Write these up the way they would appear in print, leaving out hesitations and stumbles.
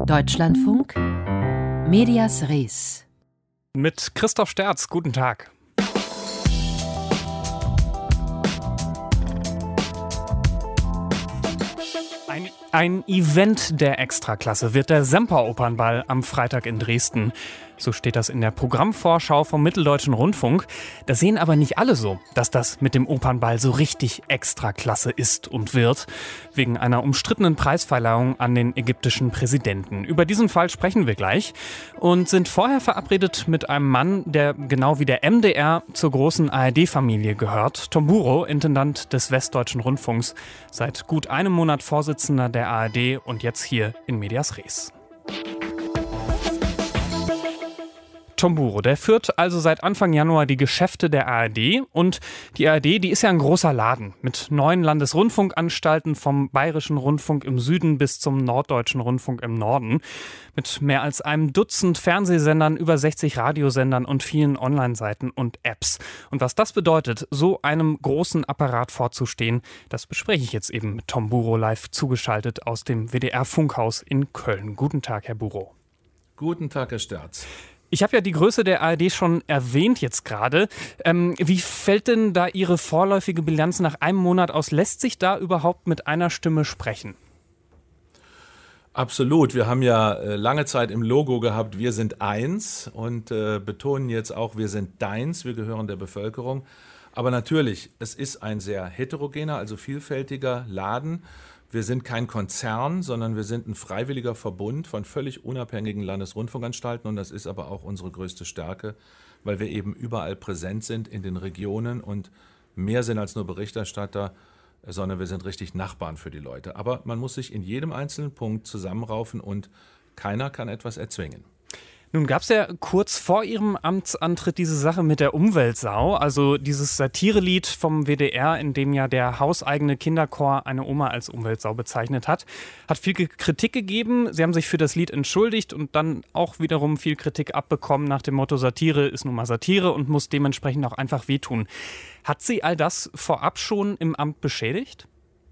Deutschlandfunk, Medias Res. Mit Christoph Sterz, guten Tag. Ein Event der Extraklasse wird der Semperopernball am Freitag in Dresden. So steht das in der Programmvorschau vom Mitteldeutschen Rundfunk. Das sehen aber nicht alle so, dass das mit dem Opernball so richtig Extraklasse ist und wird. Wegen einer umstrittenen Preisverleihung an den ägyptischen Präsidenten. Über diesen Fall sprechen wir gleich und sind vorher verabredet mit einem Mann, der genau wie der MDR zur großen ARD-Familie gehört. Tom Burow, Intendant des Westdeutschen Rundfunks, seit gut einem Monat Vorsitzender der ARD und jetzt hier in Medias Res. Tom Burow, der führt also seit Anfang Januar die Geschäfte der ARD. Und die ARD, die ist ja ein großer Laden mit 9 Landesrundfunkanstalten vom Bayerischen Rundfunk im Süden bis zum Norddeutschen Rundfunk im Norden. Mit mehr als einem Dutzend Fernsehsendern, über 60 Radiosendern und vielen Online-Seiten und Apps. Und was das bedeutet, so einem großen Apparat vorzustehen, das bespreche ich jetzt eben mit Tom Burow live zugeschaltet aus dem WDR-Funkhaus in Köln. Guten Tag, Herr Burow. Guten Tag, Herr Sterz. Ich habe ja die Größe der ARD schon erwähnt jetzt gerade. Wie fällt denn da Ihre vorläufige Bilanz nach einem Monat aus? Lässt sich da überhaupt mit einer Stimme sprechen? Absolut. Wir haben ja lange Zeit im Logo gehabt, wir sind eins und betonen jetzt auch, wir sind deins, wir gehören der Bevölkerung. Aber natürlich, es ist ein sehr heterogener, also vielfältiger Laden. Wir sind kein Konzern, sondern wir sind ein freiwilliger Verbund von völlig unabhängigen Landesrundfunkanstalten und das ist aber auch unsere größte Stärke, weil wir eben überall präsent sind in den Regionen und mehr sind als nur Berichterstatter, sondern wir sind richtig Nachbarn für die Leute. Aber man muss sich in jedem einzelnen Punkt zusammenraufen und keiner kann etwas erzwingen. Nun gab es ja kurz vor Ihrem Amtsantritt diese Sache mit der Umweltsau, also dieses Satirelied vom WDR, in dem ja der hauseigene Kinderchor eine Oma als Umweltsau bezeichnet hat. Hat viel Kritik gegeben, Sie haben sich für das Lied entschuldigt und dann auch wiederum viel Kritik abbekommen nach dem Motto, Satire ist nun mal Satire und muss dementsprechend auch einfach wehtun. Hat Sie all das vorab schon im Amt beschädigt?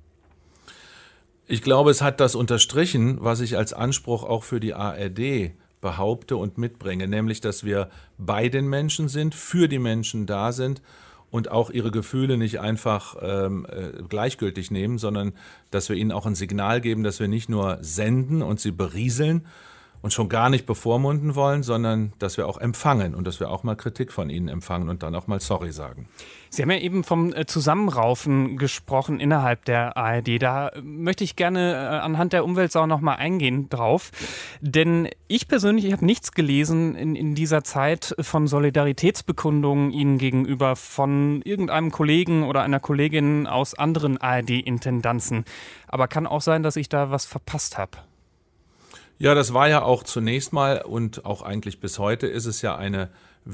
Ich glaube, es hat das unterstrichen, was ich als Anspruch auch für die ARD behaupte und mitbringe, nämlich, dass wir bei den Menschen sind, für die Menschen da sind und auch ihre Gefühle nicht einfach gleichgültig nehmen, sondern dass wir ihnen auch ein Signal geben, dass wir nicht nur senden und sie berieseln und schon gar nicht bevormunden wollen, sondern dass wir auch empfangen und dass wir auch mal Kritik von ihnen empfangen und dann auch mal sorry sagen. Sie haben ja eben vom Zusammenraufen gesprochen innerhalb der ARD. Da möchte ich gerne anhand der Umweltsau noch mal eingehen drauf. Denn ich persönlich habe nichts gelesen in dieser Zeit von Solidaritätsbekundungen Ihnen gegenüber von irgendeinem Kollegen oder einer Kollegin aus anderen ARD-Intendanzen. Aber kann auch sein, dass ich da was verpasst habe. Ja, das war ja auch zunächst mal und auch eigentlich bis heute ist es ja eine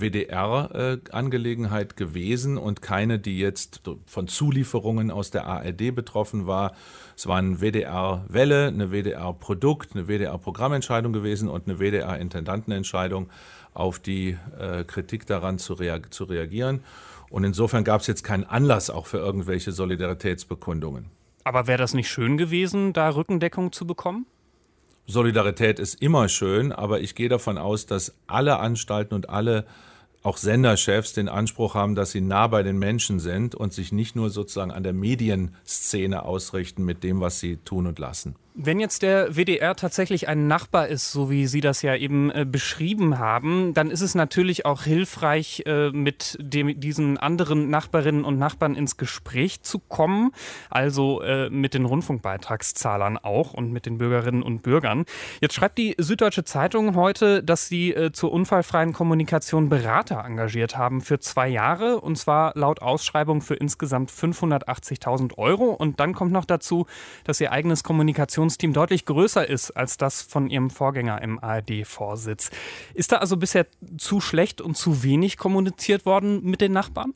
WDR-Angelegenheit gewesen und keine, die jetzt von Zulieferungen aus der ARD betroffen war. Es war eine WDR-Welle, eine WDR-Produkt, eine WDR-Programmentscheidung gewesen und eine WDR-Intendantenentscheidung, auf die Kritik daran zu reagieren. Und insofern gab es jetzt keinen Anlass auch für irgendwelche Solidaritätsbekundungen. Aber wäre das nicht schön gewesen, da Rückendeckung zu bekommen? Solidarität ist immer schön, aber ich gehe davon aus, dass alle Anstalten und alle auch Senderchefs den Anspruch haben, dass sie nah bei den Menschen sind und sich nicht nur sozusagen an der Medienszene ausrichten mit dem, was sie tun und lassen. Wenn jetzt der WDR tatsächlich ein Nachbar ist, so wie Sie das ja eben beschrieben haben, dann ist es natürlich auch hilfreich, mit diesen anderen Nachbarinnen und Nachbarn ins Gespräch zu kommen, also mit den Rundfunkbeitragszahlern auch und mit den Bürgerinnen und Bürgern. Jetzt schreibt die Süddeutsche Zeitung heute, dass Sie zur unfallfreien Kommunikation Berater engagiert haben für 2 Jahre und zwar laut Ausschreibung für insgesamt 580.000 € und dann kommt noch dazu, dass Ihr eigenes Kommunikationsteam deutlich größer ist als das von Ihrem Vorgänger im ARD-Vorsitz. Ist da also bisher zu schlecht und zu wenig kommuniziert worden mit den Nachbarn?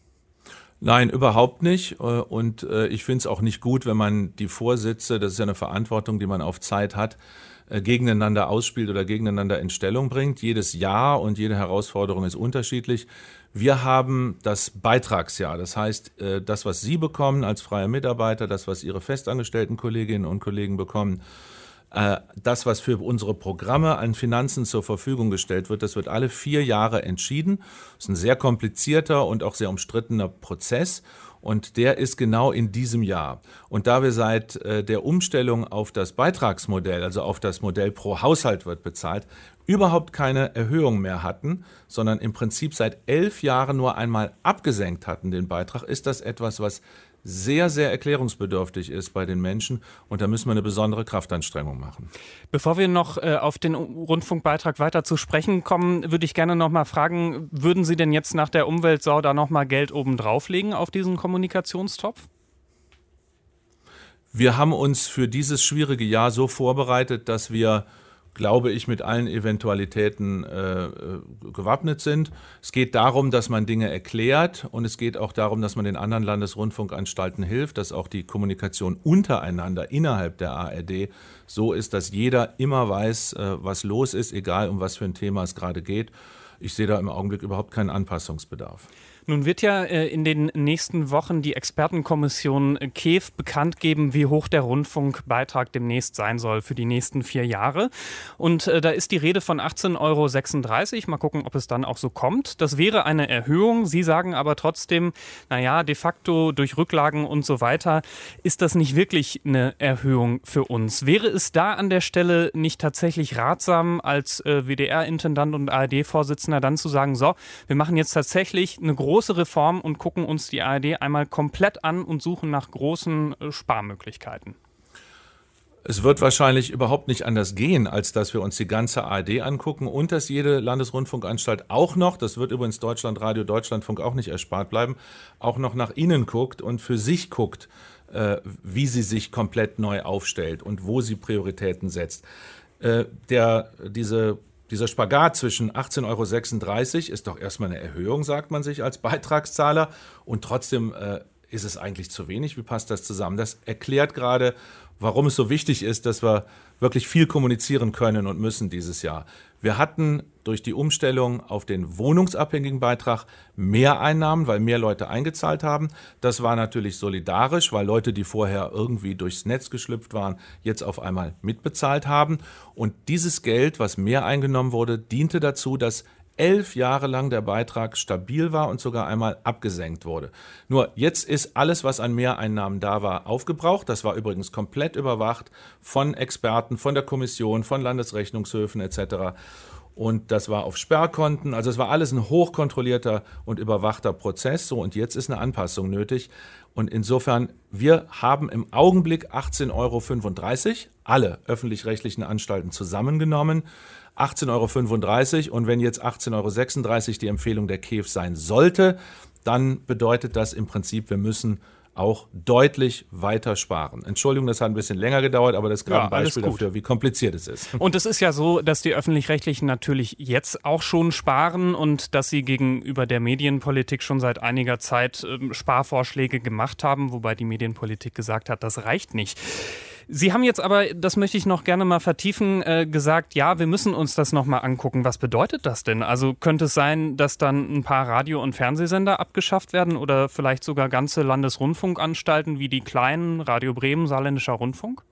Nein, überhaupt nicht. Und ich finde es auch nicht gut, wenn man die Vorsitze, das ist ja eine Verantwortung, die man auf Zeit hat, gegeneinander ausspielt oder gegeneinander in Stellung bringt. Jedes Jahr und jede Herausforderung ist unterschiedlich. Wir haben das Beitragsjahr, das heißt, das, was Sie bekommen als freier Mitarbeiter, das, was Ihre festangestellten Kolleginnen und Kollegen bekommen, Das, was für unsere Programme an Finanzen zur Verfügung gestellt wird, das wird alle 4 Jahre entschieden. Das ist ein sehr komplizierter und auch sehr umstrittener Prozess. Und der ist genau in diesem Jahr. Und da wir seit der Umstellung auf das Beitragsmodell, also auf das Modell pro Haushalt wird bezahlt, überhaupt keine Erhöhung mehr hatten, sondern im Prinzip seit 11 Jahren nur einmal abgesenkt hatten den Beitrag, ist das etwas, was sehr, sehr erklärungsbedürftig ist bei den Menschen. Und da müssen wir eine besondere Kraftanstrengung machen. Bevor wir noch auf den Rundfunkbeitrag weiter zu sprechen kommen, würde ich gerne noch mal fragen, würden Sie denn jetzt nach der Umweltsau da noch mal Geld oben drauflegen auf diesen Kommunikationstopf? Wir haben uns für dieses schwierige Jahr so vorbereitet, dass wir, glaube ich, mit allen Eventualitäten gewappnet sind. Es geht darum, dass man Dinge erklärt und es geht auch darum, dass man den anderen Landesrundfunkanstalten hilft, dass auch die Kommunikation untereinander innerhalb der ARD so ist, dass jeder immer weiß, was los ist, egal um was für ein Thema es gerade geht. Ich sehe da im Augenblick überhaupt keinen Anpassungsbedarf. Nun wird ja in den nächsten Wochen die Expertenkommission KEF bekannt geben, wie hoch der Rundfunkbeitrag demnächst sein soll für die nächsten 4 Jahre. Und da ist die Rede von 18,36 €. Mal gucken, ob es dann auch so kommt. Das wäre eine Erhöhung. Sie sagen aber trotzdem, naja, de facto durch Rücklagen und so weiter ist das nicht wirklich eine Erhöhung für uns. Wäre es da an der Stelle nicht tatsächlich ratsam, als WDR-Intendant und ARD-Vorsitzender dann zu sagen, so, wir machen jetzt tatsächlich eine große Reform und gucken uns die ARD einmal komplett an und suchen nach großen Sparmöglichkeiten? Es wird wahrscheinlich überhaupt nicht anders gehen, als dass wir uns die ganze ARD angucken und dass jede Landesrundfunkanstalt auch noch, das wird übrigens Deutschlandradio, Deutschlandfunk auch nicht erspart bleiben, auch noch nach innen guckt und für sich guckt, wie sie sich komplett neu aufstellt und wo sie Prioritäten setzt. Dieser Spagat zwischen 18,36 € ist doch erstmal eine Erhöhung, sagt man sich als Beitragszahler. Und trotzdem ist es eigentlich zu wenig. Wie passt das zusammen? Das erklärt gerade, warum es so wichtig ist, dass wir wirklich viel kommunizieren können und müssen dieses Jahr. Wir hatten durch die Umstellung auf den wohnungsabhängigen Beitrag mehr Einnahmen, weil mehr Leute eingezahlt haben. Das war natürlich solidarisch, weil Leute, die vorher irgendwie durchs Netz geschlüpft waren, jetzt auf einmal mitbezahlt haben. Und dieses Geld, was mehr eingenommen wurde, diente dazu, dass 11 Jahre lang der Beitrag stabil war und sogar einmal abgesenkt wurde. Nur jetzt ist alles, was an Mehreinnahmen da war, aufgebraucht. Das war übrigens komplett überwacht von Experten, von der Kommission, von Landesrechnungshöfen etc. Und das war auf Sperrkonten. Also es war alles ein hochkontrollierter und überwachter Prozess. So, und jetzt ist eine Anpassung nötig. Und insofern, wir haben im Augenblick 18,35 €, alle öffentlich-rechtlichen Anstalten zusammengenommen. 18,35 € und wenn jetzt 18,36 € die Empfehlung der KEF sein sollte, dann bedeutet das im Prinzip, wir müssen auch deutlich weiter sparen. Entschuldigung, das hat ein bisschen länger gedauert, aber das ist gerade ein Beispiel dafür, wie kompliziert es ist. Und es ist ja so, dass die Öffentlich-Rechtlichen natürlich jetzt auch schon sparen und dass sie gegenüber der Medienpolitik schon seit einiger Zeit Sparvorschläge gemacht haben, wobei die Medienpolitik gesagt hat, das reicht nicht. Sie haben jetzt aber, das möchte ich noch gerne mal vertiefen, gesagt, ja, wir müssen uns das nochmal angucken. Was bedeutet das denn? Also könnte es sein, dass dann ein paar Radio- und Fernsehsender abgeschafft werden oder vielleicht sogar ganze Landesrundfunkanstalten wie die kleinen, Radio Bremen, Saarländischer Rundfunk?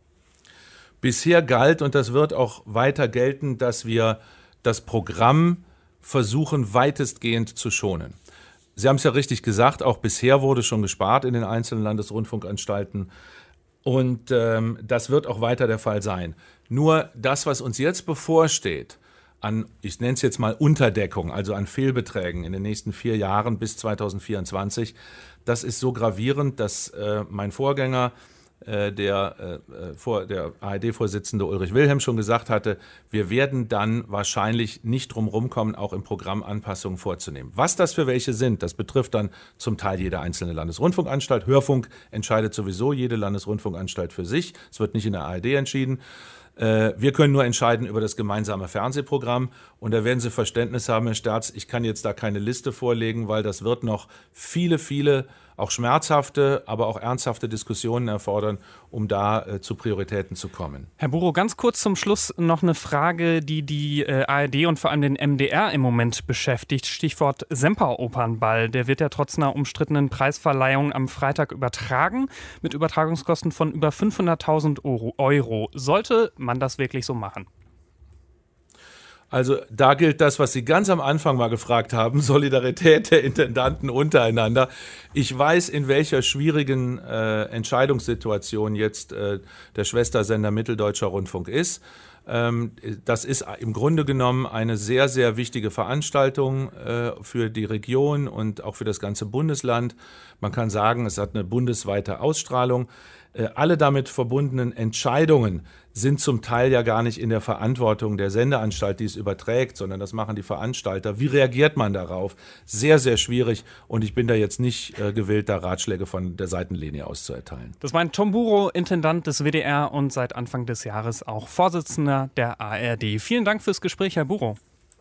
Bisher galt, und das wird auch weiter gelten, dass wir das Programm versuchen, weitestgehend zu schonen. Sie haben es ja richtig gesagt, auch bisher wurde schon gespart in den einzelnen Landesrundfunkanstalten. Und das wird auch weiter der Fall sein. Nur das, was uns jetzt bevorsteht, an, ich nenne es jetzt mal Unterdeckung, also an Fehlbeträgen in den nächsten 4 Jahren bis 2024, das ist so gravierend, dass mein Vorgänger, der ARD-Vorsitzende Ulrich Wilhelm schon gesagt hatte, wir werden dann wahrscheinlich nicht drum rumkommen, auch im Programm Anpassungen vorzunehmen. Was das für welche sind, das betrifft dann zum Teil jede einzelne Landesrundfunkanstalt. Hörfunk entscheidet sowieso jede Landesrundfunkanstalt für sich. Es wird nicht in der ARD entschieden. Wir können nur entscheiden über das gemeinsame Fernsehprogramm. Und da werden Sie Verständnis haben, Herr Sterz. Ich kann jetzt da keine Liste vorlegen, weil das wird noch viele auch schmerzhafte, aber auch ernsthafte Diskussionen erfordern, um da zu Prioritäten zu kommen. Herr Buro, ganz kurz zum Schluss noch eine Frage, die ARD und vor allem den MDR im Moment beschäftigt. Stichwort Semperopernball. Der wird ja trotz einer umstrittenen Preisverleihung am Freitag übertragen, mit Übertragungskosten von über 500.000 Euro. Sollte man das wirklich so machen? Also da gilt das, was Sie ganz am Anfang mal gefragt haben, Solidarität der Intendanten untereinander. Ich weiß, in welcher schwierigen Entscheidungssituation jetzt der Schwestersender Mitteldeutscher Rundfunk ist. Das ist im Grunde genommen eine sehr, sehr wichtige Veranstaltung für die Region und auch für das ganze Bundesland. Man kann sagen, es hat eine bundesweite Ausstrahlung. Alle damit verbundenen Entscheidungen sind zum Teil ja gar nicht in der Verantwortung der Sendeanstalt, die es überträgt, sondern das machen die Veranstalter. Wie reagiert man darauf? Sehr, sehr schwierig und ich bin da jetzt nicht gewillt, da Ratschläge von der Seitenlinie aus zu erteilen. Das war Tom Buro, Intendant des WDR und seit Anfang des Jahres auch Vorsitzender der ARD. Vielen Dank fürs Gespräch, Herr Buro.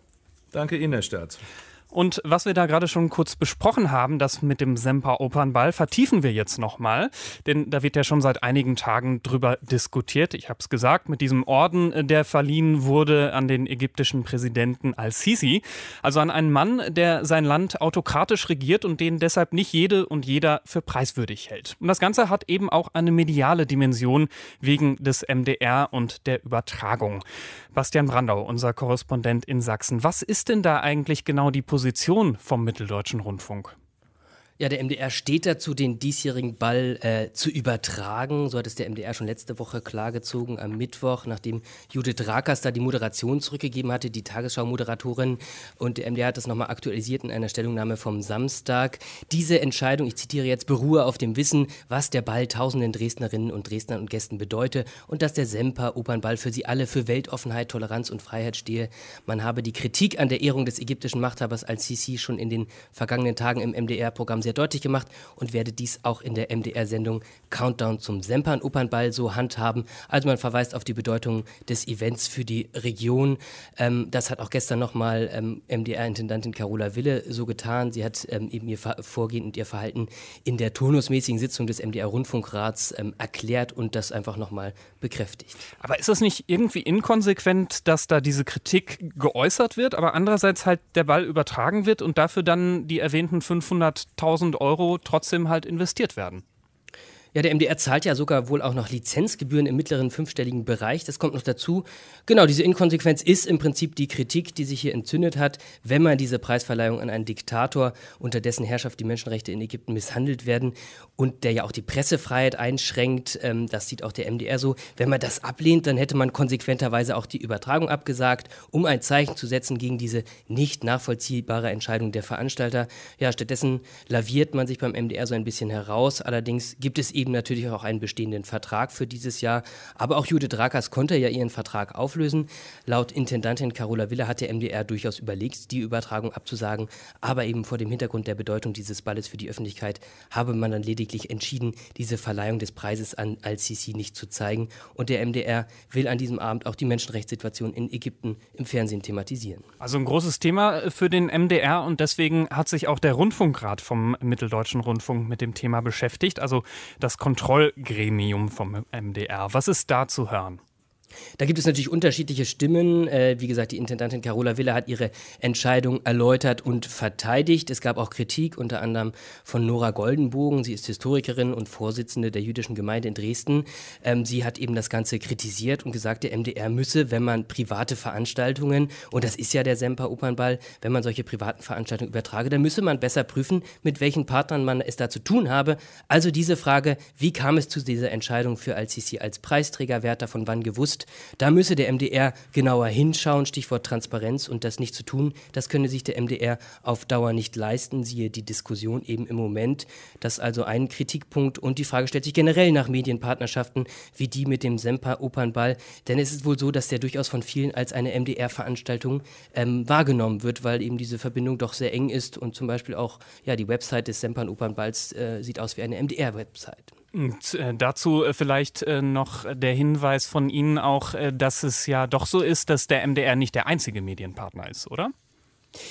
Danke Ihnen, Herr Sterz. Und was wir da gerade schon kurz besprochen haben, das mit dem Semperopernball, vertiefen wir jetzt nochmal. Denn da wird ja schon seit einigen Tagen drüber diskutiert. Ich habe es gesagt, mit diesem Orden, der verliehen wurde an den ägyptischen Präsidenten al-Sisi. Also an einen Mann, der sein Land autokratisch regiert und den deshalb nicht jede und jeder für preiswürdig hält. Und das Ganze hat eben auch eine mediale Dimension wegen des MDR und der Übertragung. Bastian Brandau, unser Korrespondent in Sachsen. Was ist denn da eigentlich genau die Position vom Mitteldeutschen Rundfunk? Ja, der MDR steht dazu, den diesjährigen Ball zu übertragen. So hat es der MDR schon letzte Woche klargezogen am Mittwoch, nachdem Judith Rakers da die Moderation zurückgegeben hatte, die Tagesschau-Moderatorin. Und der MDR hat das nochmal aktualisiert in einer Stellungnahme vom Samstag. Diese Entscheidung, ich zitiere jetzt, beruhe auf dem Wissen, was der Ball tausenden Dresdnerinnen und Dresdnern und Gästen bedeute und dass der Semper-Opernball für sie alle für Weltoffenheit, Toleranz und Freiheit stehe. Man habe die Kritik an der Ehrung des ägyptischen Machthabers al-Sisi schon in den vergangenen Tagen im MDR-Programm sehr deutlich gemacht und werde dies auch in der MDR-Sendung Countdown zum Semper-Opernball so handhaben. Also man verweist auf die Bedeutung des Events für die Region. Das hat auch gestern nochmal MDR-Intendantin Carola Wille so getan. Sie hat eben ihr Vorgehen und ihr Verhalten in der turnusmäßigen Sitzung des MDR-Rundfunkrats erklärt und das einfach nochmal bekräftigt. Aber ist es nicht irgendwie inkonsequent, dass da diese Kritik geäußert wird, aber andererseits halt der Ball übertragen wird und dafür dann die erwähnten 500.000 Euro trotzdem halt investiert werden? Ja, der MDR zahlt ja sogar wohl auch noch Lizenzgebühren im mittleren fünfstelligen Bereich. Das kommt noch dazu. Genau, diese Inkonsequenz ist im Prinzip die Kritik, die sich hier entzündet hat, wenn man diese Preisverleihung an einen Diktator, unter dessen Herrschaft die Menschenrechte in Ägypten misshandelt werden und der ja auch die Pressefreiheit einschränkt. Das sieht auch der MDR so. Wenn man das ablehnt, dann hätte man konsequenterweise auch die Übertragung abgesagt, um ein Zeichen zu setzen gegen diese nicht nachvollziehbare Entscheidung der Veranstalter. Ja, stattdessen laviert man sich beim MDR so ein bisschen heraus. Allerdings gibt es eben natürlich auch einen bestehenden Vertrag für dieses Jahr. Aber auch Judith Rakers konnte ja ihren Vertrag auflösen. Laut Intendantin Carola Wille hat der MDR durchaus überlegt, die Übertragung abzusagen. Aber eben vor dem Hintergrund der Bedeutung dieses Balles für die Öffentlichkeit habe man dann lediglich entschieden, diese Verleihung des Preises an al-Sisi nicht zu zeigen. Und der MDR will an diesem Abend auch die Menschenrechtssituation in Ägypten im Fernsehen thematisieren. Also ein großes Thema für den MDR und deswegen hat sich auch der Rundfunkrat vom Mitteldeutschen Rundfunk mit dem Thema beschäftigt. Also das Kontrollgremium vom MDR. Was ist da zu hören? Da gibt es natürlich unterschiedliche Stimmen. Wie gesagt, die Intendantin Carola Wille hat ihre Entscheidung erläutert und verteidigt. Es gab auch Kritik, unter anderem von Nora Goldenbogen. Sie ist Historikerin und Vorsitzende der jüdischen Gemeinde in Dresden. Sie hat eben das Ganze kritisiert und gesagt, der MDR müsse, wenn man private Veranstaltungen, und das ist ja der Semper-Opernball, wenn man solche privaten Veranstaltungen übertrage, dann müsse man besser prüfen, mit welchen Partnern man es da zu tun habe. Also diese Frage, wie kam es zu dieser Entscheidung für al-Sisi als Preisträger, wer hat davon wann gewusst? Da müsse der MDR genauer hinschauen, Stichwort Transparenz, und das nicht zu tun, das könne sich der MDR auf Dauer nicht leisten, siehe die Diskussion eben im Moment. Das ist also ein Kritikpunkt und die Frage stellt sich generell nach Medienpartnerschaften wie die mit dem Semper-Opernball, denn es ist wohl so, dass der durchaus von vielen als eine MDR-Veranstaltung wahrgenommen wird, weil eben diese Verbindung doch sehr eng ist und zum Beispiel auch ja, die Website des Semper-Opernballs sieht aus wie eine MDR-Website. Und dazu vielleicht noch der Hinweis von Ihnen auch, dass es ja doch so ist, dass der MDR nicht der einzige Medienpartner ist, oder?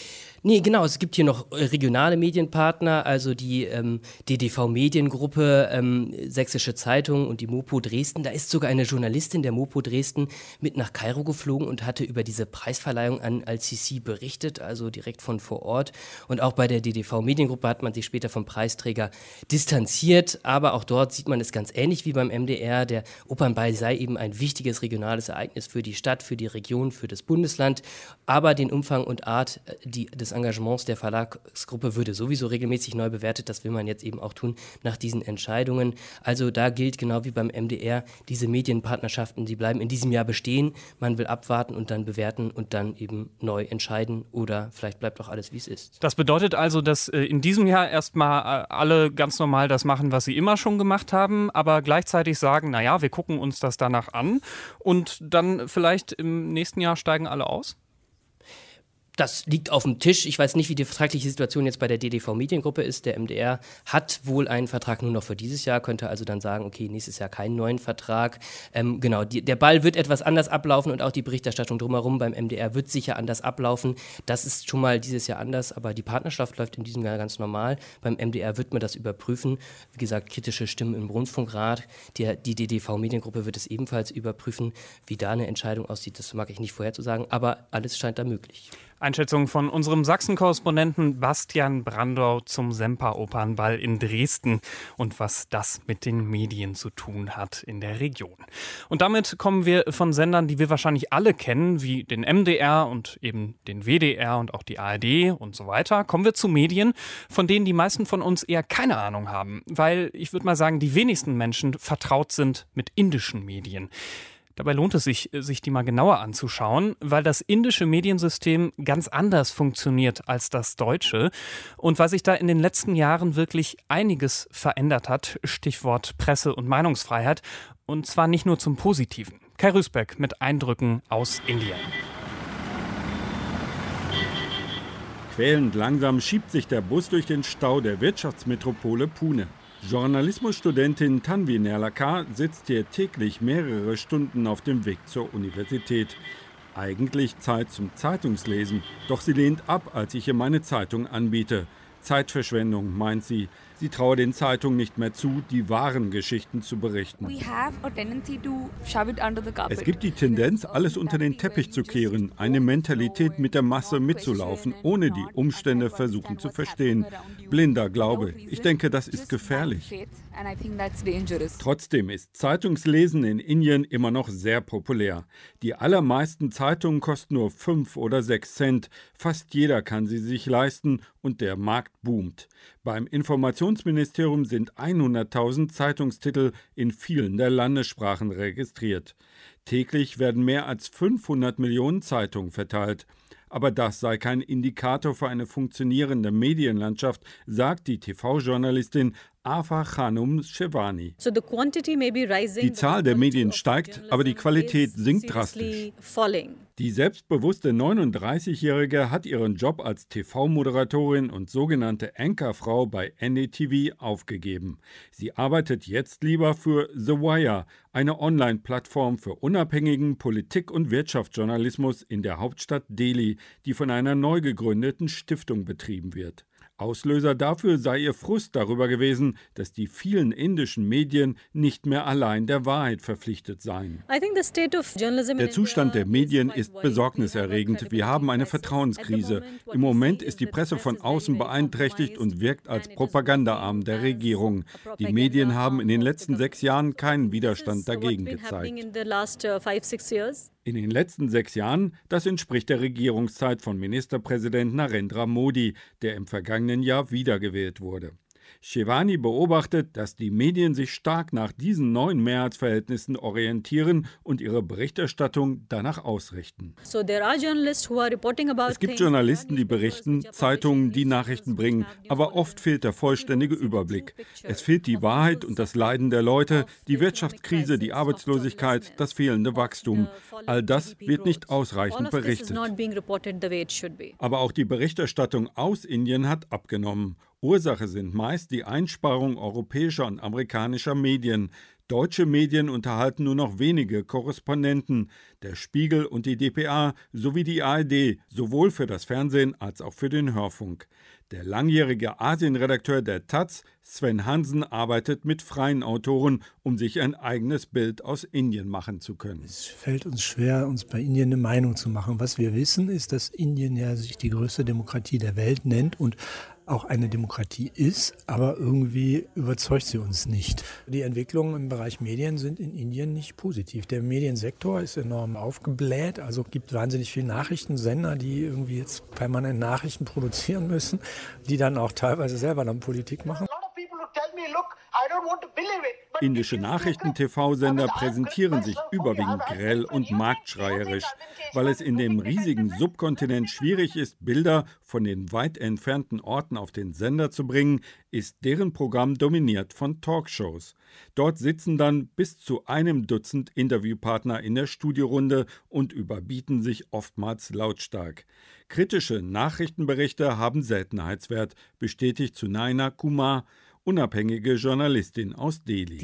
Nee, genau, es gibt hier noch regionale Medienpartner, also die DDV-Mediengruppe, Sächsische Zeitung und die Mopo Dresden. Da ist sogar eine Journalistin der Mopo Dresden mit nach Kairo geflogen und hatte über diese Preisverleihung an Al-Sisi berichtet, also direkt von vor Ort. Und auch bei der DDV-Mediengruppe hat man sich später vom Preisträger distanziert, aber auch dort sieht man es ganz ähnlich wie beim MDR. Der Opernball sei eben ein wichtiges regionales Ereignis für die Stadt, für die Region, für das Bundesland, aber den Umfang und Art des Engagements der Verlagsgruppe würde sowieso regelmäßig neu bewertet. Das will man jetzt eben auch tun nach diesen Entscheidungen. Also da gilt genau wie beim MDR, diese Medienpartnerschaften, die bleiben in diesem Jahr bestehen. Man will abwarten und dann bewerten und dann eben neu entscheiden oder vielleicht bleibt auch alles, wie es ist. Das bedeutet also, dass in diesem Jahr erstmal alle ganz normal das machen, was sie immer schon gemacht haben, aber gleichzeitig sagen, naja, wir gucken uns das danach an und dann vielleicht im nächsten Jahr steigen alle aus? Das liegt auf dem Tisch. Ich weiß nicht, wie die vertragliche Situation jetzt bei der DDV-Mediengruppe ist. Der MDR hat wohl einen Vertrag nur noch für dieses Jahr, könnte also dann sagen, okay, nächstes Jahr keinen neuen Vertrag. Genau, der Ball wird etwas anders ablaufen und auch die Berichterstattung drumherum beim MDR wird sicher anders ablaufen. Das ist schon mal dieses Jahr anders, aber die Partnerschaft läuft in diesem Jahr ganz normal. Beim MDR wird man das überprüfen. Wie gesagt, kritische Stimmen im Rundfunkrat. Die DDV-Mediengruppe wird es ebenfalls überprüfen. Wie da eine Entscheidung aussieht, das mag ich nicht vorherzusagen, aber alles scheint da möglich. Einschätzung von unserem Sachsen-Korrespondenten Bastian Brandau zum Semperopernball in Dresden und was das mit den Medien zu tun hat in der Region. Und damit kommen wir von Sendern, die wir wahrscheinlich alle kennen, wie den MDR und eben den WDR und auch die ARD und so weiter, kommen wir zu Medien, von denen die meisten von uns eher keine Ahnung haben, weil ich würde mal sagen, die wenigsten Menschen vertraut sind mit indischen Medien. Dabei lohnt es sich die mal genauer anzuschauen, weil das indische Mediensystem ganz anders funktioniert als das deutsche und weil sich da in den letzten Jahren wirklich einiges verändert hat, Stichwort Presse- und Meinungsfreiheit, und zwar nicht nur zum Positiven. Kai Rüßbeck mit Eindrücken aus Indien. Quälend langsam schiebt sich der Bus durch den Stau der Wirtschaftsmetropole Pune. Journalismusstudentin Tanvi Nerlakar sitzt hier täglich mehrere Stunden auf dem Weg zur Universität. Eigentlich Zeit zum Zeitungslesen, doch sie lehnt ab, als ich ihr meine Zeitung anbiete. Zeitverschwendung, meint sie. Sie traue den Zeitungen nicht mehr zu, die wahren Geschichten zu berichten. Es gibt die Tendenz, alles unter den Teppich zu kehren, eine Mentalität, mit der Masse mitzulaufen, ohne die Umstände versuchen zu verstehen. Blinder Glaube. Ich denke, das ist gefährlich. Trotzdem ist Zeitungslesen in Indien immer noch sehr populär. Die allermeisten Zeitungen kosten nur 5 oder 6 Cent. Fast jeder kann sie sich leisten und der Markt boomt. Beim Informationsministerium sind 100.000 Zeitungstitel in vielen der Landessprachen registriert. Täglich werden mehr als 500 Millionen Zeitungen verteilt. Aber das sei kein Indikator für eine funktionierende Medienlandschaft, sagt die TV-Journalistin Afa Khanum Shevani. Die Zahl der Medien steigt, aber die Qualität sinkt drastisch. Die selbstbewusste 39-Jährige hat ihren Job als TV-Moderatorin und sogenannte Anchorfrau bei NDTV aufgegeben. Sie arbeitet jetzt lieber für The Wire, eine Online-Plattform für unabhängigen Politik- und Wirtschaftsjournalismus in der Hauptstadt Delhi, die von einer neu gegründeten Stiftung betrieben wird. Auslöser dafür sei ihr Frust darüber gewesen, dass die vielen indischen Medien nicht mehr allein der Wahrheit verpflichtet seien. Der Zustand der Medien ist besorgniserregend. Wir haben eine Vertrauenskrise. Im Moment ist die Presse von außen beeinträchtigt und wirkt als Propagandaarm der Regierung. Die Medien haben in den letzten 6 Jahren keinen Widerstand dagegen gezeigt. In den letzten 6 Jahren, das entspricht der Regierungszeit von Ministerpräsident Narendra Modi, der im vergangenen Jahr wiedergewählt wurde. Shevani beobachtet, dass die Medien sich stark nach diesen neuen Mehrheitsverhältnissen orientieren und ihre Berichterstattung danach ausrichten. Es gibt Journalisten, die berichten, Zeitungen, die Nachrichten bringen, aber oft fehlt der vollständige Überblick. Es fehlt die Wahrheit und das Leiden der Leute, die Wirtschaftskrise, die Arbeitslosigkeit, das fehlende Wachstum. All das wird nicht ausreichend berichtet. Aber auch die Berichterstattung aus Indien hat abgenommen. Ursache sind meist die Einsparung europäischer und amerikanischer Medien. Deutsche Medien unterhalten nur noch wenige Korrespondenten. der Spiegel und die dpa sowie die ARD, sowohl für das Fernsehen als auch für den Hörfunk. Der langjährige Asienredakteur der taz, Sven Hansen, arbeitet mit freien Autoren, um sich ein eigenes Bild aus Indien machen zu können. Es fällt uns schwer, uns bei Indien eine Meinung zu machen. Was wir wissen, ist, dass Indien ja sich die größte Demokratie der Welt nennt und auch eine Demokratie ist, aber irgendwie überzeugt sie uns nicht. Die Entwicklungen im Bereich Medien sind in Indien nicht positiv. Der Mediensektor ist enorm aufgebläht, also gibt wahnsinnig viele Nachrichtensender, die irgendwie jetzt permanent Nachrichten produzieren müssen, die dann auch teilweise selber dann Politik machen. Indische Nachrichten-TV-Sender präsentieren sich überwiegend grell und marktschreierisch. Weil es in dem riesigen Subkontinent schwierig ist, Bilder von den weit entfernten Orten auf den Sender zu bringen, ist deren Programm dominiert von Talkshows. Dort sitzen dann bis zu 1 Dutzend Interviewpartner in der Studiorunde und überbieten sich oftmals lautstark. Kritische Nachrichtenberichte haben Seltenheitswert, bestätigt Sunaina Kumar, unabhängige Journalistin aus Delhi.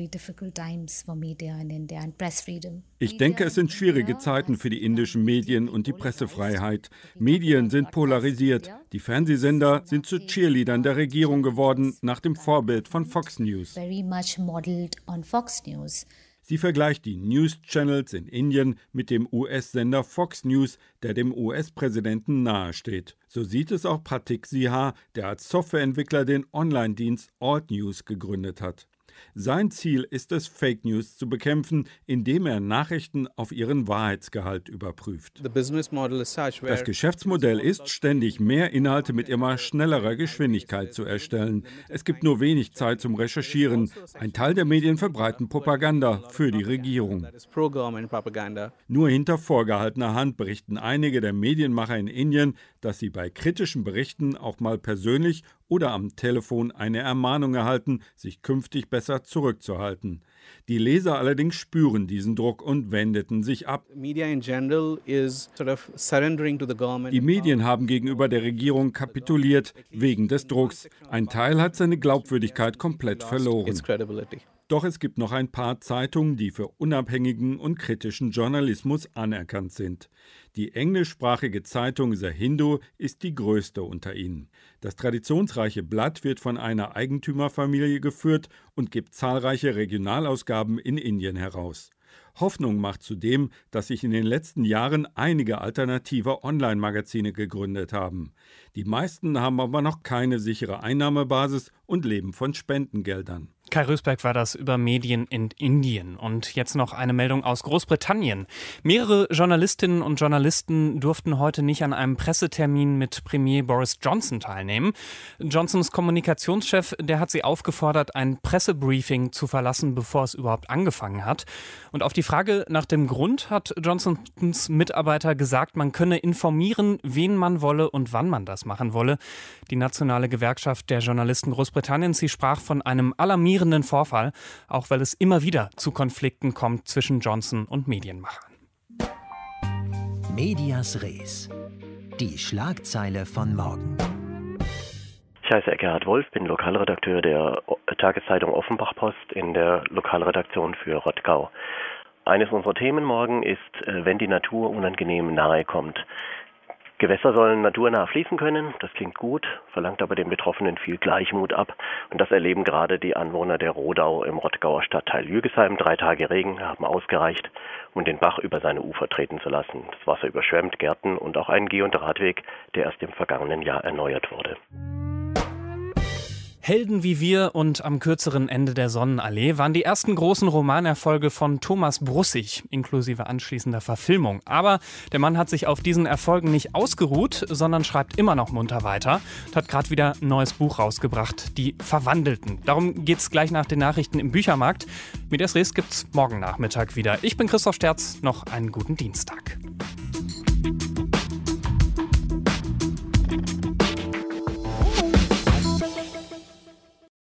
Ich denke, es sind schwierige Zeiten für die indischen Medien und die Pressefreiheit. Medien sind polarisiert. Die Fernsehsender sind zu Cheerleadern der Regierung geworden, nach dem Vorbild von Fox News. Sie vergleicht die News-Channels in Indien mit dem US-Sender Fox News, der dem US-Präsidenten nahesteht. So sieht es auch Pratik Sihar, der als Softwareentwickler den Online-Dienst Alt News gegründet hat. Sein Ziel ist es, Fake News zu bekämpfen, indem er Nachrichten auf ihren Wahrheitsgehalt überprüft. Das Geschäftsmodell ist, ständig mehr Inhalte mit immer schnellerer Geschwindigkeit zu erstellen. Es gibt nur wenig Zeit zum Recherchieren. Ein Teil der Medien verbreiten Propaganda für die Regierung. Nur hinter vorgehaltener Hand berichten einige der Medienmacher in Indien, dass sie bei kritischen Berichten auch mal persönlich oder am Telefon eine Ermahnung erhalten, sich künftig besser zurückzuhalten. Die Leser allerdings spüren diesen Druck und wendeten sich ab. Die Medien haben gegenüber der Regierung kapituliert wegen des Drucks. Ein Teil hat seine Glaubwürdigkeit komplett verloren. Doch es gibt noch ein paar Zeitungen, die für unabhängigen und kritischen Journalismus anerkannt sind. Die englischsprachige Zeitung The Hindu ist die größte unter ihnen. Das traditionsreiche Blatt wird von einer Eigentümerfamilie geführt und gibt zahlreiche Regionalausgaben in Indien heraus. Hoffnung macht zudem, dass sich in den letzten Jahren einige alternative Online-Magazine gegründet haben. Die meisten haben aber noch keine sichere Einnahmebasis und leben von Spendengeldern. Kai Rösberg war das über Medien in Indien. Und jetzt noch eine Meldung aus Großbritannien. Mehrere Journalistinnen und Journalisten durften heute nicht an einem Pressetermin mit Premier Boris Johnson teilnehmen. Johnsons Kommunikationschef, der hat sie aufgefordert, ein Pressebriefing zu verlassen, bevor es überhaupt angefangen hat. Und auf die Frage nach dem Grund hat Johnsons Mitarbeiter gesagt, man könne informieren, wen man wolle und wann man das machen wolle. Die nationale Gewerkschaft der Journalisten Großbritanniens, sie sprach von einem alarmierenden Vorfall, auch weil es immer wieder zu Konflikten kommt zwischen Johnson und Medienmachern. Medias Res. Die Schlagzeile von morgen. Ich heiße Eckhard Wolf, bin Lokalredakteur der Tageszeitung Offenbach-Post in der Lokalredaktion für Rottgau. Eines unserer Themen morgen ist, wenn die Natur unangenehm nahe kommt. Gewässer sollen naturnah fließen können, das klingt gut, verlangt aber den Betroffenen viel Gleichmut ab. Und das erleben gerade die Anwohner der Rodau im Rottgauer Stadtteil Jügesheim. 3 Tage Regen haben ausgereicht, um den Bach über seine Ufer treten zu lassen. Das Wasser überschwemmt Gärten und auch einen Geh- und Radweg, der erst im vergangenen Jahr erneuert wurde. Helden wie wir und Am kürzeren Ende der Sonnenallee waren die ersten großen Romanerfolge von Thomas Brussig, inklusive anschließender Verfilmung. Aber der Mann hat sich auf diesen Erfolgen nicht ausgeruht, sondern schreibt immer noch munter weiter und hat gerade wieder ein neues Buch rausgebracht, Die Verwandelten. Darum geht's gleich nach den Nachrichten im Büchermarkt. Medias Res gibt's morgen Nachmittag wieder. Ich bin Christoph Sterz, noch einen guten Dienstag.